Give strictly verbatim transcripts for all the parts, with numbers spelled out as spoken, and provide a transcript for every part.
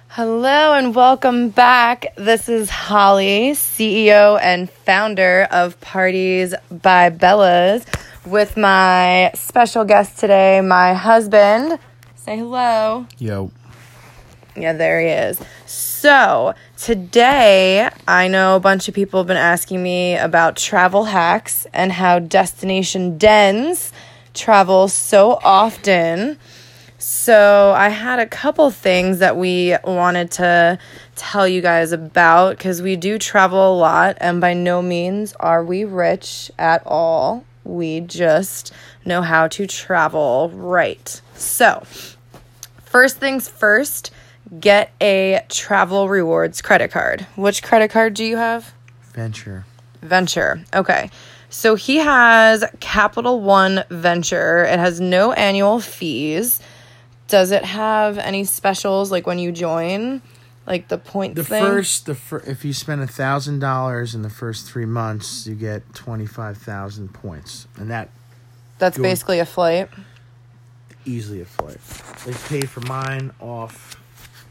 Hello and welcome back. This is Holly, C E O and founder of Parties by Bellas, with my special guest today, my husband. Say hello. Yo. Yeah, there he is. So, today, I know a bunch of people have been asking me about travel hacks and how Destination Dens travel so often. So I had a couple things that we wanted to tell you guys about because we do travel a lot, and by no means are we rich at all. We just know how to travel right. So first things first, get a travel rewards credit card. Which credit card do you have? Venture. Venture. Okay. So he has Capital One Venture. It has no annual fees. Does it have any specials, like when you join, like the points The thing? first, the fir- if you spend a thousand dollars in the first three months, you get twenty five thousand points, and that That's Go- basically a flight. easily a flight. They paid for mine off,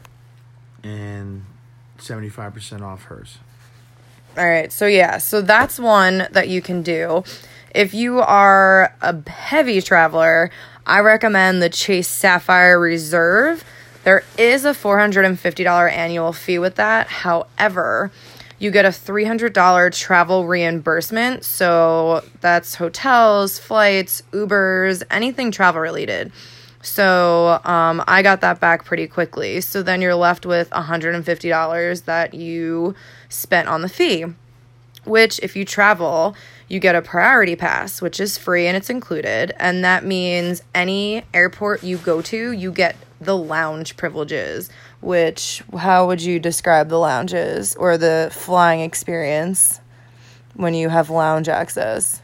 and seventy five percent off hers. All right, so yeah, so that's one that you can do. If you are a heavy traveler, I recommend the Chase Sapphire Reserve. There is a four hundred fifty dollars annual fee with that. However, you get a three hundred dollars travel reimbursement. So that's hotels, flights, Ubers, anything travel related. So um, I got that back pretty quickly. So then you're left with one hundred fifty dollars that you spent on the fee, which if you travel, you get a priority pass, which is free and it's included. And that means any airport you go to, you get the lounge privileges, which, how would you describe the lounges or the flying experience when you have lounge access?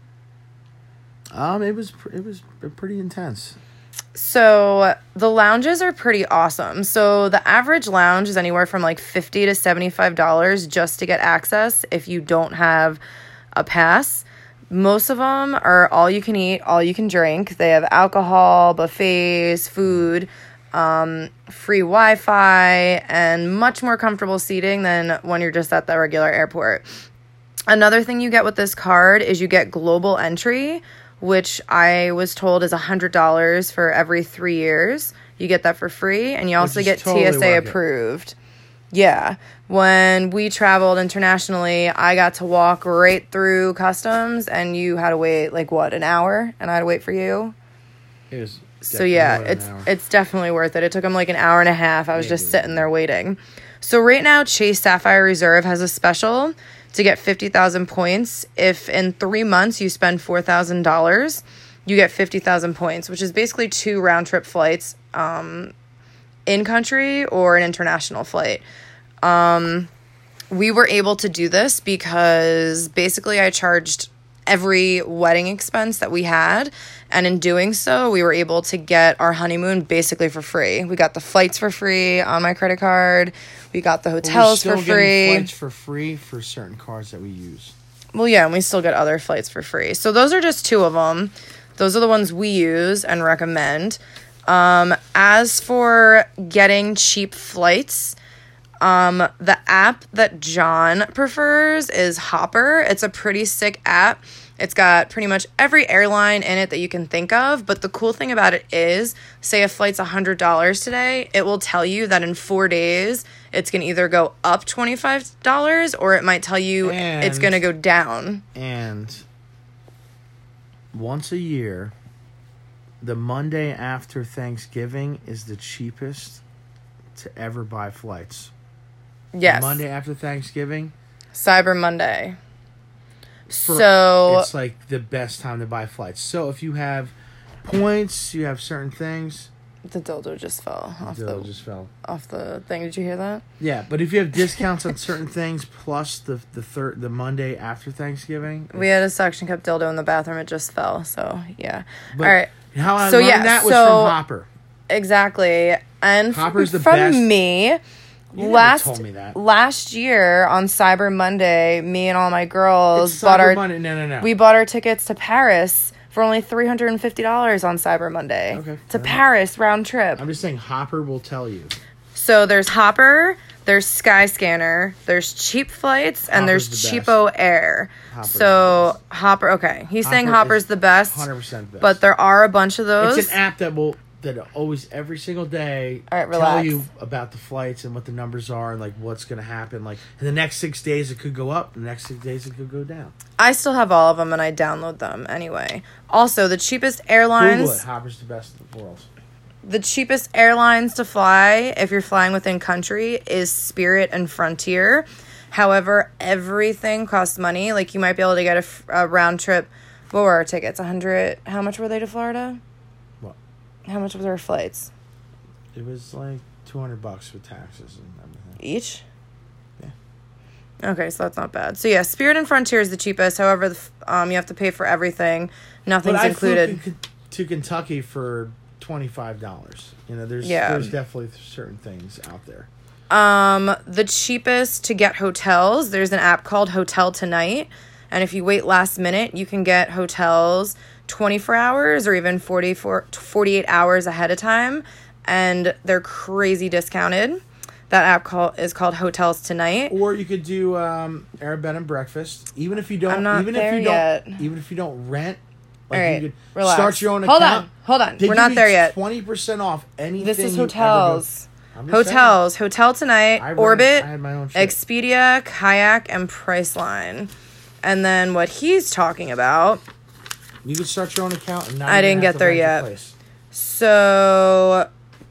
Um, it was it was pretty intense. So the lounges are pretty awesome. So the average lounge is anywhere from like fifty to seventy-five dollars just to get access if you don't have a pass. Most of them are all you can eat, all you can drink. They have alcohol, buffets, food, um, free Wi-Fi, and much more comfortable seating than when you're just at the regular airport. Another thing you get with this card is you get global entry, which I was told is one hundred dollars for every three years. You get that for free, and you also get totally T S A worth it. approved. Yeah. When we traveled internationally, I got to walk right through customs, and you had to wait, like, what, an hour? And I had to wait for you? It was So, yeah, definitely more than it's an hour. it's definitely worth it. It took them, like, an hour and a half. I was Maybe just sitting more. there waiting. So, right now, Chase Sapphire Reserve has a special to get fifty thousand points. If in three months you spend four thousand dollars, you get fifty thousand points, which is basically two round-trip flights um, in-country or an international flight. Um, we were able to do this because basically I charged every wedding expense that we had, and in doing so, we were able to get our honeymoon basically for free. We got the flights for free on my credit card. We got the But we're hotels still for getting free. flights for free for certain cards that we use. Well, yeah, and we still get other flights for free. So those are just two of them. Those are the ones we use and recommend. Um, as for getting cheap flights, um, the app that John prefers is Hopper. It's a pretty sick app. It's got pretty much every airline in it that you can think of. But the cool thing about it is, say a flight's one hundred dollars today, it will tell you that in four days, it's going to either go up twenty-five dollars or it might tell you And- it's going to go down. And once a year, the Monday after Thanksgiving is the cheapest to ever buy flights. Yes. Monday after Thanksgiving, Cyber Monday. for- So, it's like the best time to buy flights. So if you have points, you have certain things. the dildo just fell off The the, just fell. off the thing. Did you hear that? Yeah, but if you have discounts on certain things plus the the third the Monday after Thanksgiving, We had a suction cup dildo in the bathroom. It just fell. So, yeah. but All right. how I So, learned yeah, that was so- from Hopper. Exactly. And f- Hopper's the from best. me, You never last told me that. last year on Cyber Monday, me and all my girls It's bought Cyber our Monday. No, no, no. we bought our tickets to Paris for only three hundred fifty dollars on Cyber Monday. Okay, To fair enough. Paris round trip. I'm just saying Hopper will tell you. So there's Hopper, there's Skyscanner, there's Cheap Flights, and Hopper's there's the best. Cheapo Air. Hopper's So Hopper, okay, he's saying Hopper Hopper's is the best, one hundred percent best. but there are a bunch of those. It's an app that will that always every single day All right, tell relax. you about the flights and what the numbers are and like what's going to happen. Like in the next six days it could go up, the next six days it could go down. I still have all of them, and I download them anyway. Also, the cheapest airlines. Google it. Hopper's the best in the world. The cheapest airlines to fly, if you're flying within country, is Spirit and Frontier. However, everything costs money. Like, you might be able to get a, f- a round trip. What were our tickets? one hundred. How much were they to Florida? What? How much was our flights? It was like two hundred bucks with taxes and everything. Each? Yeah. Okay, so that's not bad. So, yeah, Spirit and Frontier is the cheapest. However, the, f- um, you have to pay for everything. Nothing's But I included. flew to, to Kentucky for twenty-five dollars. You know, there's Yeah. there's definitely certain things out there. Um, the cheapest to get hotels, there's an app called Hotel Tonight. And if you wait last minute, you can get hotels twenty-four hours or even forty-four, forty-eight hours ahead of time. And they're crazy discounted. That app call, is called Hotels Tonight. Or you could do um, Air Bed and Breakfast. Even if you don't, I'm not even there if you yet. don't, even if you don't rent, like All right, you could relax. start your own Hold account. on, hold on. They We're give not you there yet. Twenty percent off anything. This is you ever go- hotels. I'm just Hotels. Hotel Tonight, saying. I ran- Orbit, I had my own shit. Expedia, Kayak, and Priceline. And then what he's talking about... You could start your own account and not I even didn't have get to there rent a yet. place. So,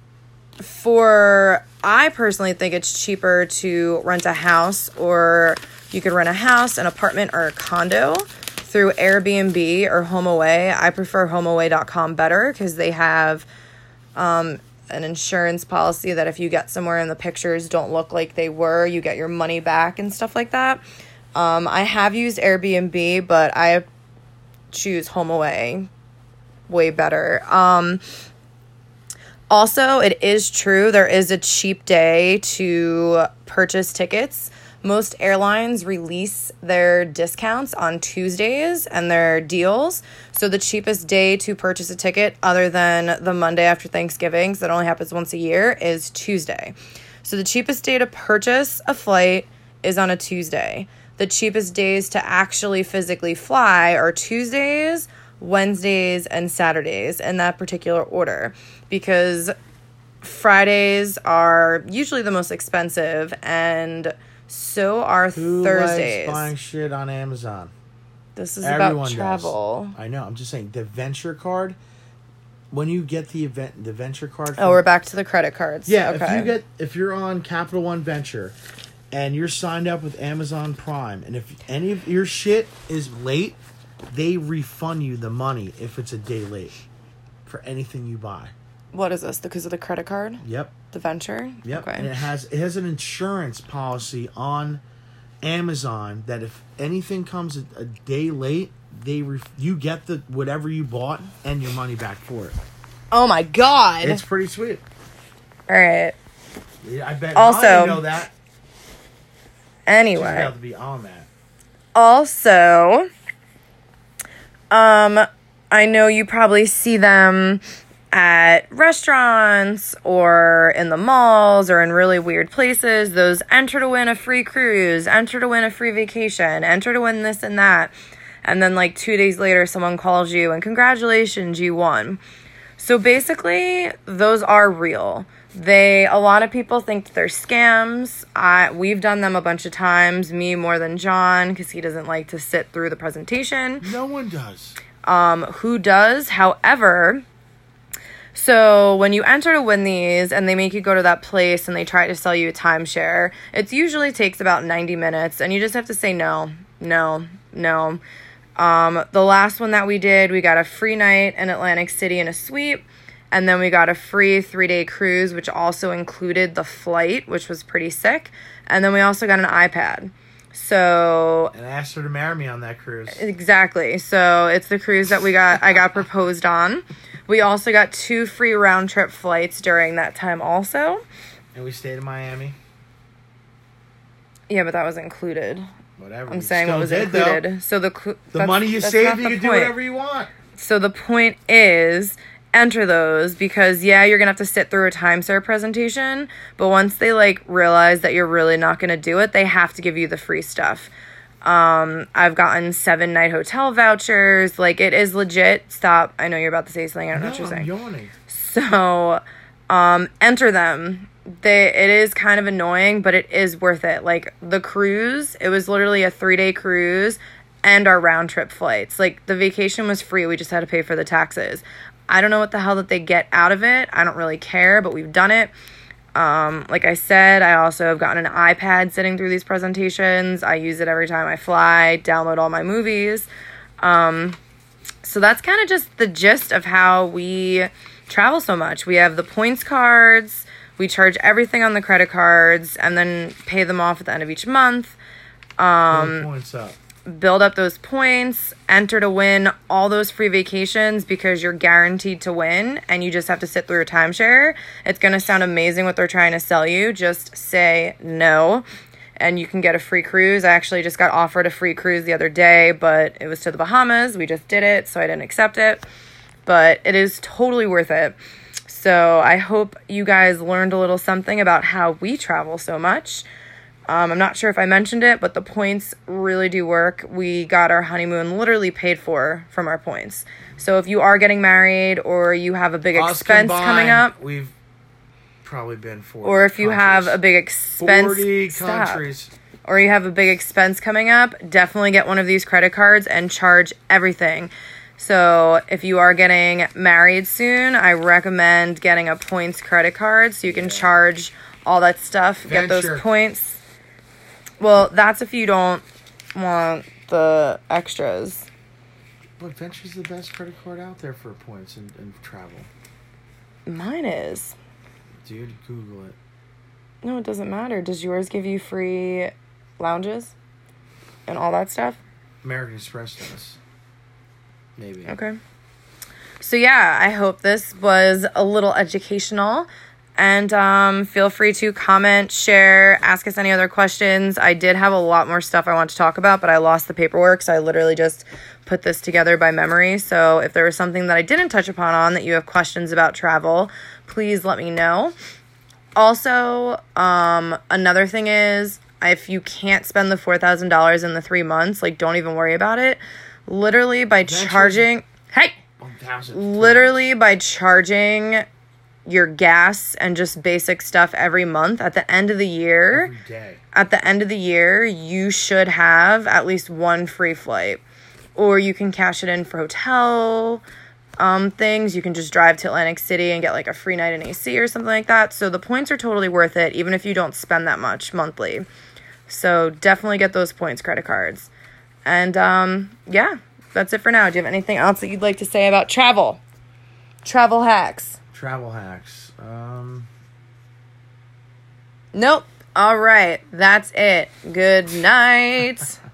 for I personally think it's cheaper to rent a house, or you could rent a house, an apartment, or a condo through Airbnb or HomeAway. I prefer HomeAway dot com better because they have um, an insurance policy that if you get somewhere and the pictures don't look like they were, you get your money back and stuff like that. Um, I have used Airbnb, but I choose HomeAway way better. Um, also, it is true there is a cheap day to purchase tickets. Most airlines release their discounts on Tuesdays and their deals. So the cheapest day to purchase a ticket other than the Monday after Thanksgiving, so that only happens once a year, is Tuesday. So the cheapest day to purchase a flight is on a Tuesday. The cheapest days to actually physically fly are Tuesdays, Wednesdays, and Saturdays in that particular order, because Fridays are usually the most expensive, and so are Who Thursdays. likes buying shit on Amazon? This is Everyone about does. travel. I know. I'm just saying the venture card. When you get the event, the venture card. Oh, we're back to the credit cards. Yeah, okay. if you get if you're on Capital One Venture, and you're signed up with Amazon Prime, and if any of your shit is late, they refund you the money if it's a day late for anything you buy. What is this? Because of the credit card? Yep. The venture? Yep. Okay. And it has it has an insurance policy on Amazon that if anything comes a, a day late, they ref- you get the whatever you bought and your money back for it. Oh my god. It's pretty sweet. All right. I bet Also- I know that. She's Anyway. about to be on that. Also, um, I know you probably see them at restaurants or in the malls or in really weird places. Those enter to win a free cruise, enter to win a free vacation, enter to win this and that. And then like two days later, someone calls you and congratulations, you won. So basically, those are real. They, a lot of people think that they're scams. I, we've done them a bunch of times, me more than John, because he doesn't like to sit through the presentation. No one does. Um, who does? However, so when you enter to win these and they make you go to that place and they try to sell you a timeshare, it usually takes about ninety minutes and you just have to say no, no, no. Um, the last one that we did, we got a free night in Atlantic City in a suite, and then we got a free three-day cruise, which also included the flight, which was pretty sick, and then we also got an iPad. So And I asked her to marry me on that cruise. exactly. So it's the cruise that we got. I got proposed on. We also got two free round trip flights during that time also. And we stayed in Miami. Yeah, but that was included. Whatever. I'm we saying still what was did, included. though. So the cl- The that's- money you that's save, not you the can do point. whatever you want. So the point is, enter those because, yeah, you're going to have to sit through a timeshare presentation, but once they, like, realize that you're really not going to do it, they have to give you the free stuff. Um, I've gotten seven night hotel vouchers. Like, it is legit. Stop. I know you're about to say something. I don't know No, what you're I'm saying. yawning. So, um, enter them. They, it is kind of annoying, but it is worth it. Like, the cruise, it was literally a three-day cruise and our round-trip flights. Like, the vacation was free. We just had to pay for the taxes. I don't know what the hell that they get out of it. I don't really care, but we've done it. Um, like I said, I also have gotten an iPad sitting through these presentations. I use it every time I fly, download all my movies. Um, so that's kind of just the gist of how we travel so much. We have the points cards. We charge everything on the credit cards and then pay them off at the end of each month. Um, points up. Build up those points, enter to win all those free vacations because you're guaranteed to win and you just have to sit through a timeshare. It's going to sound amazing what they're trying to sell you. Just say no and you can get a free cruise. I actually just got offered a free cruise the other day, but it was to the Bahamas. We just did it, so I didn't accept it. But it is totally worth it. So I hope you guys learned a little something about how we travel so much. Um, I'm not sure if I mentioned it, but the points really do work. We got our honeymoon literally paid for from our points. So if you are getting married or you have a big Us expense combined, coming up, we've probably been forty or if you countries. have a big expense, forty stop. countries. Or you have a big expense coming up, definitely get one of these credit cards and charge everything. So if you are getting married soon, I recommend getting a points credit card so you can Yeah. charge all that stuff, Venture. get those points. Well, that's if you don't want the extras. Look, Venture's the best credit card out there for points and, and travel. Mine is. Dude, Google it. No, it doesn't matter. Does yours give you free lounges and all that stuff? American Express does. Maybe. Okay. So yeah, I hope this was a little educational. And um, feel free to comment, share, ask us any other questions. I did have a lot more stuff I want to talk about, but I lost the paperwork, so I literally just put this together by memory. So if there was something that I didn't touch upon on that you have questions about travel, please let me know. Also, um, another thing is, if you can't spend the four thousand dollars in the three months, like, don't even worry about it. Literally by Venture's charging... Hey! one thousand Literally by charging your gas and just basic stuff every month, at the end of the year, every day. at the end of the year, you should have at least one free flight. Or you can cash it in for hotel um, things. You can just drive to Atlantic City and get like a free night in A C or something like that. So the points are totally worth it, even if you don't spend that much monthly. So definitely get those points credit cards. And um, yeah, that's it for now. Do you have anything else that you'd like to say about travel? Travel hacks. Travel hacks. Um... Nope. All right. That's it. Good night.